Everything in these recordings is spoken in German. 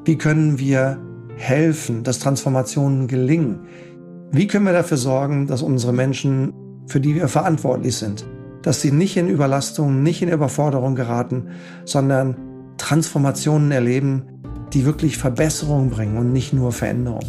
Wie können wir helfen, dass Transformationen gelingen? Wie können wir dafür sorgen, dass unsere Menschen, für die wir verantwortlich sind, dass sie nicht in Überlastung, nicht in Überforderung geraten, sondern Transformationen erleben, die wirklich Verbesserung bringen und nicht nur Veränderung.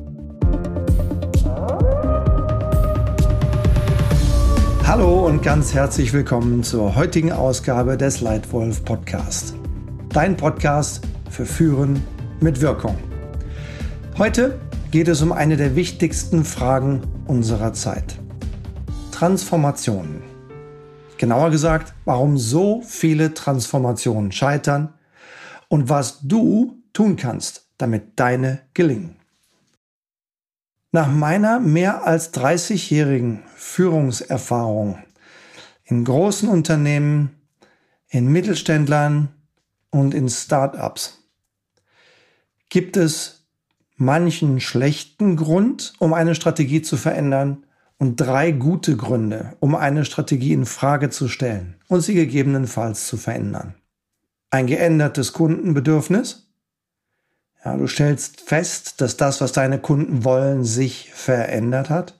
Hallo und ganz herzlich willkommen zur heutigen Ausgabe des Leitwolf Podcast. Dein Podcast für Führen mit Wirkung. Heute geht es um eine der wichtigsten Fragen unserer Zeit. Transformationen. Genauer gesagt, warum so viele Transformationen scheitern und was du tun kannst, damit deine gelingen. Nach meiner mehr als 30-jährigen Führungserfahrung in großen Unternehmen, in Mittelständlern und in Start-ups gibt es manchen schlechten Grund, um eine Strategie zu verändern und 3 gute Gründe, um eine Strategie in Frage zu stellen und sie gegebenenfalls zu verändern. Ein geändertes Kundenbedürfnis. Ja, du stellst fest, dass das, was deine Kunden wollen, sich verändert hat.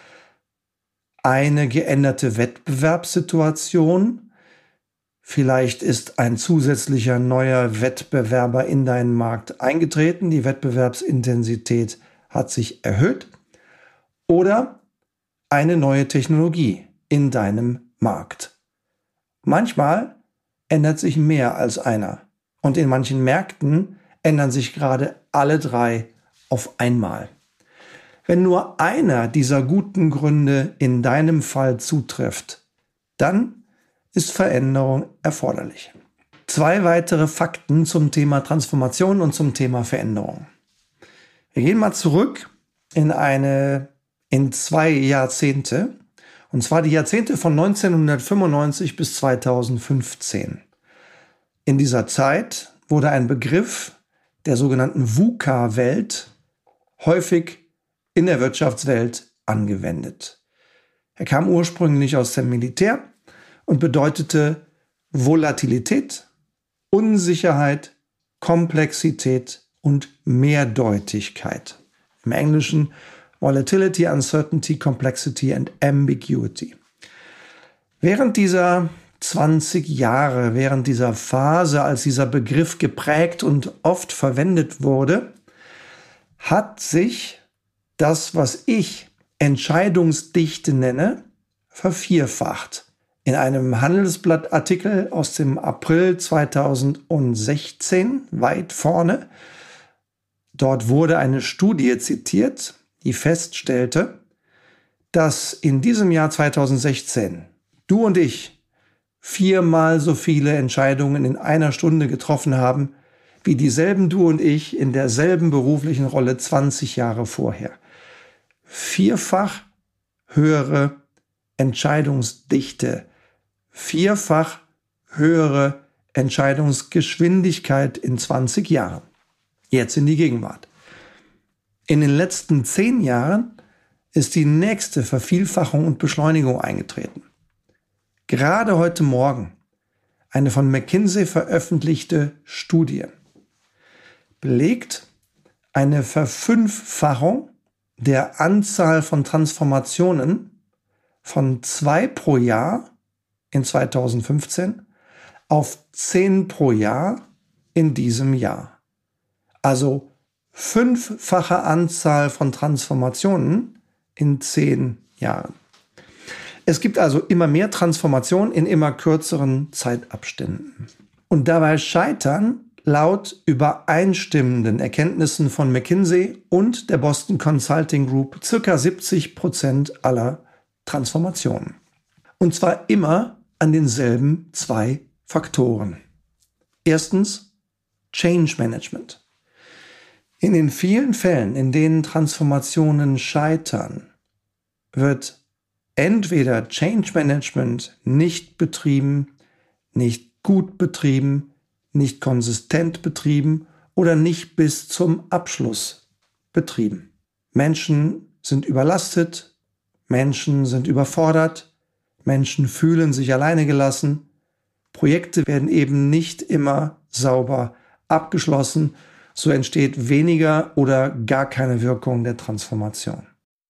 Eine geänderte Wettbewerbssituation. Vielleicht ist ein zusätzlicher neuer Wettbewerber in deinen Markt eingetreten. Die Wettbewerbsintensität hat sich erhöht. Oder eine neue Technologie in deinem Markt. Manchmal ändert sich mehr als einer. Und in manchen Märkten ändern sich gerade alle 3 auf einmal. Wenn nur einer dieser guten Gründe in deinem Fall zutrifft, dann ist Veränderung erforderlich. 2 weitere Fakten zum Thema Transformation und zum Thema Veränderung. Wir gehen mal zurück in 2 Jahrzehnte, und zwar die Jahrzehnte von 1995 bis 2015. In dieser Zeit wurde ein Begriff der sogenannten VUCA-Welt häufig in der Wirtschaftswelt angewendet. Er kam ursprünglich aus dem Militär und bedeutete Volatilität, Unsicherheit, Komplexität und Mehrdeutigkeit. Im Englischen Volatility, Uncertainty, Complexity and Ambiguity. Während dieser 20 Jahre, während dieser Phase, als dieser Begriff geprägt und oft verwendet wurde, hat sich das, was ich Entscheidungsdichte nenne, vervierfacht. In einem Handelsblattartikel aus dem April 2016, weit vorne, dort wurde eine Studie zitiert, die feststellte, dass in diesem Jahr 2016 du und ich 4-mal so viele Entscheidungen in einer Stunde getroffen haben, wie dieselben du und ich in derselben beruflichen Rolle 20 Jahre vorher. 4-fach höhere Entscheidungsdichte, 4-fach höhere Entscheidungsgeschwindigkeit in 20 Jahren. Jetzt in die Gegenwart. In den letzten 10 Jahren ist die nächste Vervielfachung und Beschleunigung eingetreten. Gerade heute Morgen eine von McKinsey veröffentlichte Studie belegt eine Verfünffachung der Anzahl von Transformationen von 2 pro Jahr in 2015 auf 10 pro Jahr in diesem Jahr. Also 5-fache Anzahl von Transformationen in 10 Jahren. Es gibt also immer mehr Transformation in immer kürzeren Zeitabständen. Und dabei scheitern laut übereinstimmenden Erkenntnissen von McKinsey und der Boston Consulting Group ca. 70% aller Transformationen. Und zwar immer an denselben 2 Faktoren. Erstens Change Management. In den vielen Fällen, in denen Transformationen scheitern, wird entweder Change Management nicht betrieben, nicht gut betrieben, nicht konsistent betrieben oder nicht bis zum Abschluss betrieben. Menschen sind überlastet, Menschen sind überfordert, Menschen fühlen sich alleine gelassen. Projekte werden eben nicht immer sauber abgeschlossen, so entsteht weniger oder gar keine Wirkung der Transformation.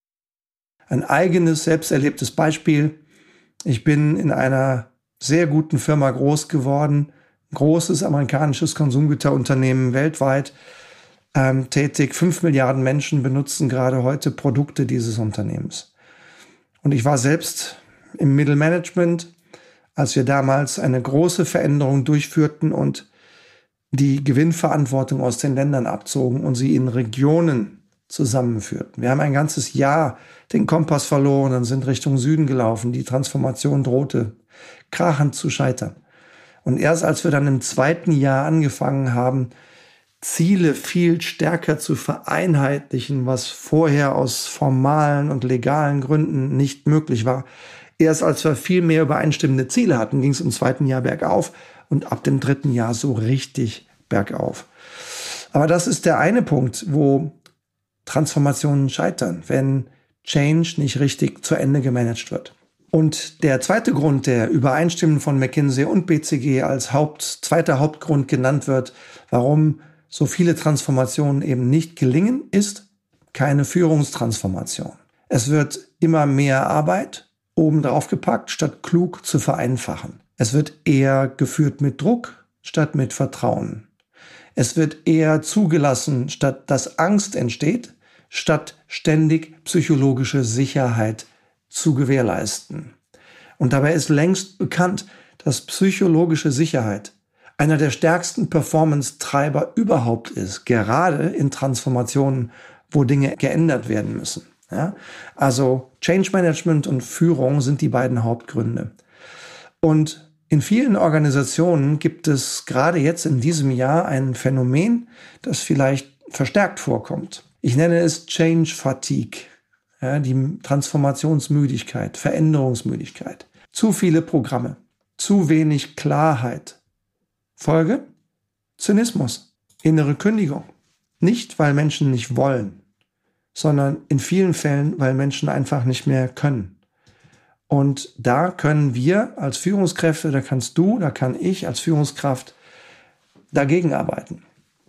Ein eigenes, selbst erlebtes Beispiel. Ich bin in einer sehr guten Firma groß geworden, großes amerikanisches Konsumgüterunternehmen weltweit tätig. 5 Milliarden Menschen benutzen gerade heute Produkte dieses Unternehmens. Und ich war selbst im Mittelmanagement, als wir damals eine große Veränderung durchführten und die Gewinnverantwortung aus den Ländern abzogen und sie in Regionen zusammenführten. Wir haben ein ganzes Jahr den Kompass verloren und sind Richtung Süden gelaufen. Die Transformation drohte krachend zu scheitern. Und erst als wir dann im 2. Jahr angefangen haben, Ziele viel stärker zu vereinheitlichen, was vorher aus formalen und legalen Gründen nicht möglich war. Erst als wir viel mehr übereinstimmende Ziele hatten, ging es im 2. Jahr bergauf und ab dem 3. Jahr so richtig bergauf. Aber das ist der eine Punkt, wo Transformationen scheitern, wenn Change nicht richtig zu Ende gemanagt wird. Und der zweite Grund, der übereinstimmend von McKinsey und BCG als zweiter Hauptgrund genannt wird, warum so viele Transformationen eben nicht gelingen, ist keine Führungstransformation. Es wird immer mehr Arbeit obendrauf gepackt, statt klug zu vereinfachen. Es wird eher geführt mit Druck, statt mit Vertrauen. Es wird eher zugelassen, statt dass Angst entsteht, statt ständig psychologische Sicherheit zu gewährleisten. Und dabei ist längst bekannt, dass psychologische Sicherheit einer der stärksten Performance-Treiber überhaupt ist, gerade in Transformationen, wo Dinge geändert werden müssen. Ja? Also Change Management und Führung sind die beiden Hauptgründe. Und in vielen Organisationen gibt es gerade jetzt in diesem Jahr ein Phänomen, das vielleicht verstärkt vorkommt. Ich nenne es Change Fatigue, ja, die Transformationsmüdigkeit, Veränderungsmüdigkeit. Zu viele Programme, zu wenig Klarheit. Folge? Zynismus, innere Kündigung. Nicht, weil Menschen nicht wollen, sondern in vielen Fällen, weil Menschen einfach nicht mehr können. Und da können wir als Führungskräfte, da kannst du, da kann ich als Führungskraft dagegen arbeiten.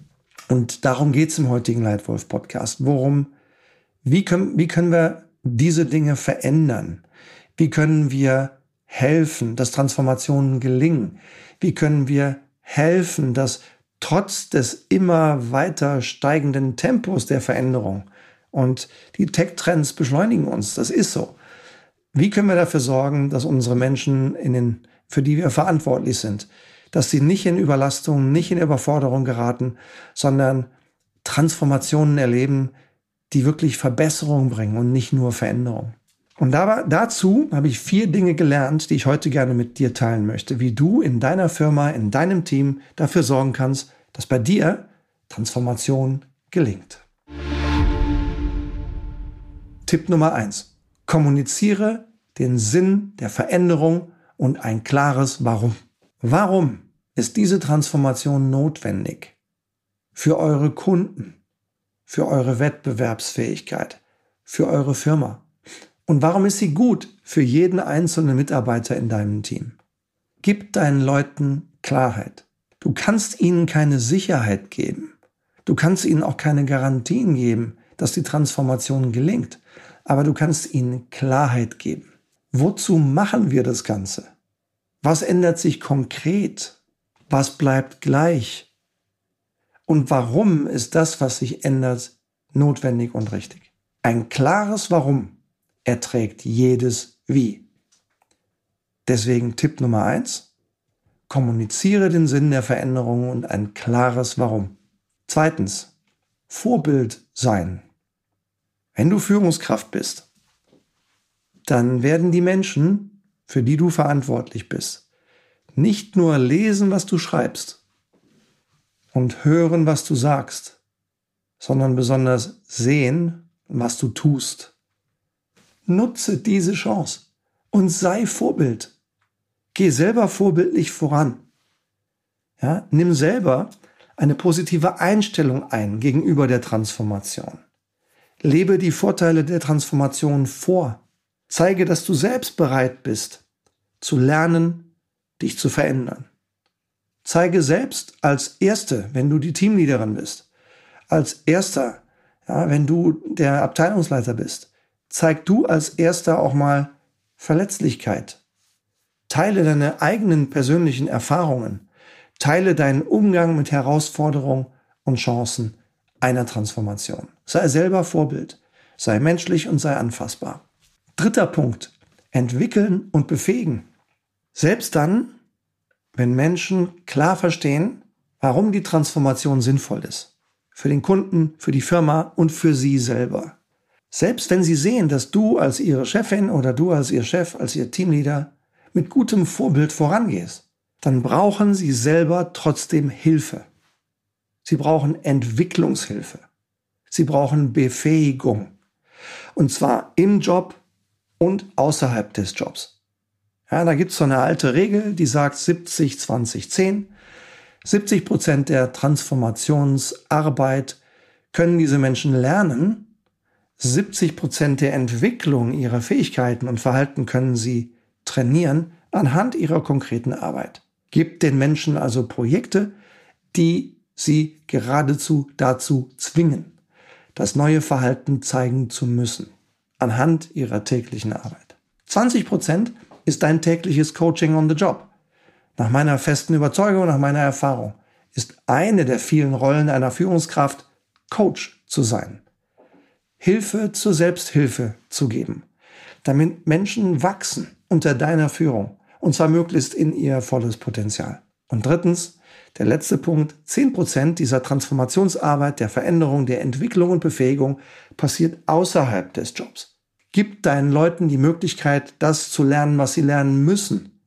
Und darum geht es im heutigen Leitwolf-Podcast. Wie können wir diese Dinge verändern? Wie können wir helfen, dass Transformationen gelingen? Wie können wir helfen, dass trotz des immer weiter steigenden Tempos der Veränderung, und die Tech-Trends beschleunigen uns, das ist so. Wie können wir dafür sorgen, dass unsere Menschen, für die wir verantwortlich sind, dass sie nicht in Überlastung, nicht in Überforderung geraten, sondern Transformationen erleben, die wirklich Verbesserung bringen und nicht nur Veränderung. Und dazu habe ich 4 Dinge gelernt, die ich heute gerne mit dir teilen möchte, wie du in deiner Firma, in deinem Team dafür sorgen kannst, dass bei dir Transformation gelingt. Tipp Nummer 1. Kommuniziere den Sinn der Veränderung und ein klares Warum. Warum ist diese Transformation notwendig? Für eure Kunden, für eure Wettbewerbsfähigkeit, für eure Firma. Und warum ist sie gut für jeden einzelnen Mitarbeiter in deinem Team? Gib deinen Leuten Klarheit. Du kannst ihnen keine Sicherheit geben. Du kannst ihnen auch keine Garantien geben, dass die Transformation gelingt. Aber du kannst ihnen Klarheit geben. Wozu machen wir das Ganze? Was ändert sich konkret? Was bleibt gleich? Und warum ist das, was sich ändert, notwendig und richtig? Ein klares Warum erträgt jedes Wie. Deswegen Tipp Nummer 1, kommuniziere den Sinn der Veränderung und ein klares Warum. 2, Vorbild sein. Wenn du Führungskraft bist, dann werden die Menschen, für die du verantwortlich bist, nicht nur lesen, was du schreibst und hören, was du sagst, sondern besonders sehen, was du tust. Nutze diese Chance und sei Vorbild. Geh selber vorbildlich voran. Ja, nimm selber eine positive Einstellung ein gegenüber der Transformation. Lebe die Vorteile der Transformation vor. Zeige, dass du selbst bereit bist, zu lernen, dich zu verändern. Zeige selbst als Erste, wenn du die Teamleaderin bist, als Erster, ja, wenn du der Abteilungsleiter bist, zeig du als Erster auch mal Verletzlichkeit. Teile deine eigenen persönlichen Erfahrungen. Teile deinen Umgang mit Herausforderungen und Chancen einer Transformation. Sei selber Vorbild. Sei menschlich und sei anfassbar. 3. Punkt. Entwickeln und befähigen. Selbst dann, wenn Menschen klar verstehen, warum die Transformation sinnvoll ist. Für den Kunden, für die Firma und für sie selber. Selbst wenn sie sehen, dass du als ihre Chefin oder du als ihr Chef, als ihr Teamleader mit gutem Vorbild vorangehst, dann brauchen sie selber trotzdem Hilfe. Sie brauchen Entwicklungshilfe. Sie brauchen Befähigung. Und zwar im Job und außerhalb des Jobs. Ja, da gibt es so eine alte Regel, die sagt 70-20-10. 70% der Transformationsarbeit können diese Menschen lernen. 70% der Entwicklung ihrer Fähigkeiten und Verhalten können sie trainieren anhand ihrer konkreten Arbeit. Gebt den Menschen also Projekte, die sie geradezu dazu zwingen, das neue Verhalten zeigen zu müssen, anhand ihrer täglichen Arbeit. 20% ist dein tägliches Coaching on the Job. Nach meiner festen Überzeugung, nach meiner Erfahrung, ist eine der vielen Rollen einer Führungskraft, Coach zu sein. Hilfe zur Selbsthilfe zu geben, damit Menschen wachsen unter deiner Führung, und zwar möglichst in ihr volles Potenzial. Und 3, der letzte Punkt, 10% dieser Transformationsarbeit, der Veränderung, der Entwicklung und Befähigung passiert außerhalb des Jobs. Gib deinen Leuten die Möglichkeit, das zu lernen, was sie lernen müssen,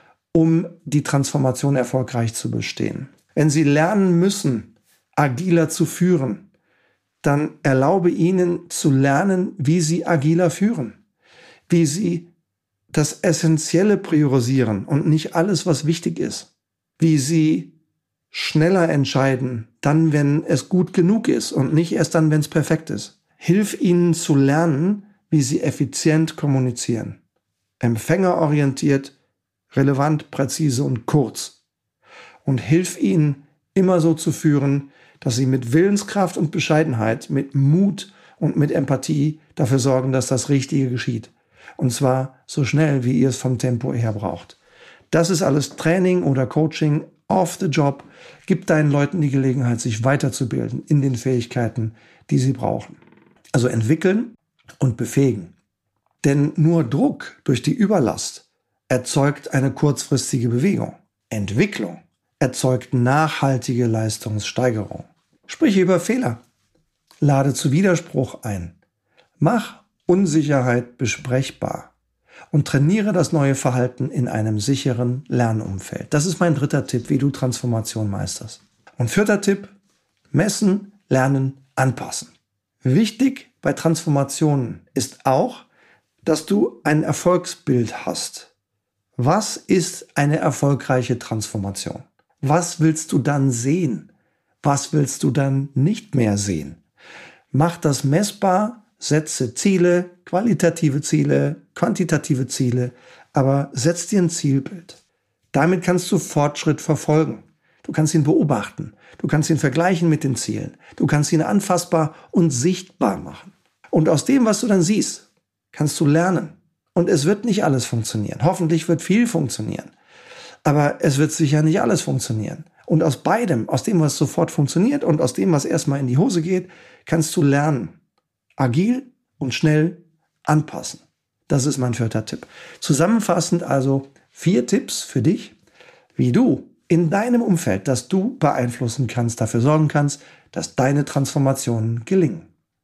um die Transformation erfolgreich zu bestehen. Wenn sie lernen müssen, agiler zu führen, dann erlaube ihnen zu lernen, wie sie agiler führen, wie sie das Essentielle priorisieren und nicht alles, was wichtig ist, wie sie schneller entscheiden, dann, wenn es gut genug ist und nicht erst dann, wenn es perfekt ist. Hilf ihnen zu lernen, wie sie effizient kommunizieren, empfängerorientiert, relevant, präzise und kurz. Und hilf ihnen, immer so zu führen, dass sie mit Willenskraft und Bescheidenheit, mit Mut und mit Empathie dafür sorgen, dass das Richtige geschieht. Und zwar so schnell, wie ihr es vom Tempo her braucht. Das ist alles Training oder Coaching off the job. Gib deinen Leuten die Gelegenheit, sich weiterzubilden in den Fähigkeiten, die sie brauchen. Also entwickeln und befähigen. Denn nur Druck durch die Überlast erzeugt eine kurzfristige Bewegung. Entwicklung erzeugt nachhaltige Leistungssteigerung. Sprich über Fehler. Lade zu Widerspruch ein. Mach Unsicherheit besprechbar und trainiere das neue Verhalten in einem sicheren Lernumfeld. Das ist mein 3. Tipp, wie du Transformation meisterst. Und 4. Tipp, messen, lernen, anpassen. Wichtig bei Transformationen ist auch, dass du ein Erfolgsbild hast. Was ist eine erfolgreiche Transformation? Was willst du dann sehen? Was willst du dann nicht mehr sehen? Mach das messbar, setze Ziele, qualitative Ziele, quantitative Ziele, aber setz dir ein Zielbild. Damit kannst du Fortschritt verfolgen. Du kannst ihn beobachten. Du kannst ihn vergleichen mit den Zielen. Du kannst ihn anfassbar und sichtbar machen. Und aus dem, was du dann siehst, kannst du lernen. Und es wird nicht alles funktionieren. Hoffentlich wird viel funktionieren. Aber es wird sicher nicht alles funktionieren. Und aus beidem, aus dem, was sofort funktioniert und aus dem, was erstmal in die Hose geht, kannst du lernen. Agil und schnell anpassen. Das ist mein 4. Tipp. Zusammenfassend also 4 Tipps für dich, wie du in deinem Umfeld, das du beeinflussen kannst, dafür sorgen kannst, dass deine Transformationen gelingen.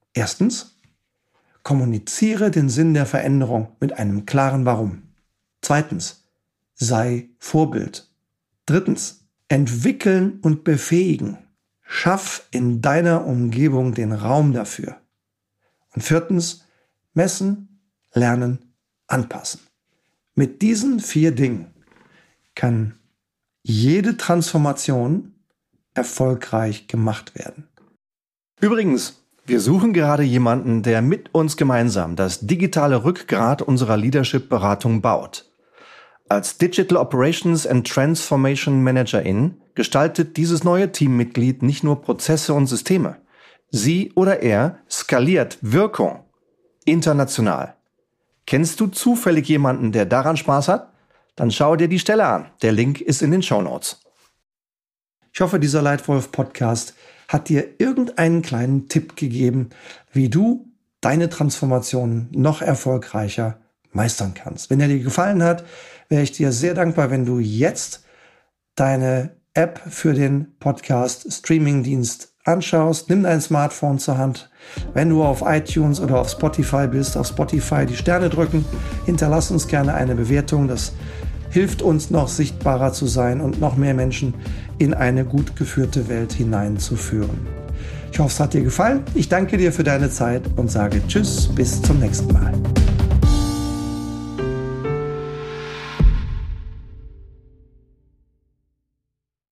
1. Kommuniziere den Sinn der Veränderung mit einem klaren Warum. 2. Sei Vorbild. 3. Entwickeln und befähigen. Schaff in deiner Umgebung den Raum dafür. Und 4. Messen, lernen, anpassen. Mit diesen 4 Dingen kann jede Transformation erfolgreich gemacht werden. Übrigens, wir suchen gerade jemanden, der mit uns gemeinsam das digitale Rückgrat unserer Leadership-Beratung baut. Als Digital Operations and Transformation Managerin gestaltet dieses neue Teammitglied nicht nur Prozesse und Systeme. Sie oder er skaliert Wirkung international. Kennst du zufällig jemanden, der daran Spaß hat? Dann schau dir die Stelle an. Der Link ist in den Shownotes. Ich hoffe, dieser Leitwolf-Podcast hat dir irgendeinen kleinen Tipp gegeben, wie du deine Transformation noch erfolgreicher meistern kannst. Wenn er dir gefallen hat, wäre ich dir sehr dankbar, wenn du jetzt deine App für den Podcast-Streaming-Dienst anschaust. Nimm dein Smartphone zur Hand. Wenn du auf iTunes oder auf Spotify bist, auf Spotify die Sterne drücken. Hinterlass uns gerne eine Bewertung. Das hilft uns, noch sichtbarer zu sein und noch mehr Menschen in eine gut geführte Welt hineinzuführen. Ich hoffe, es hat dir gefallen. Ich danke dir für deine Zeit und sage Tschüss, bis zum nächsten Mal.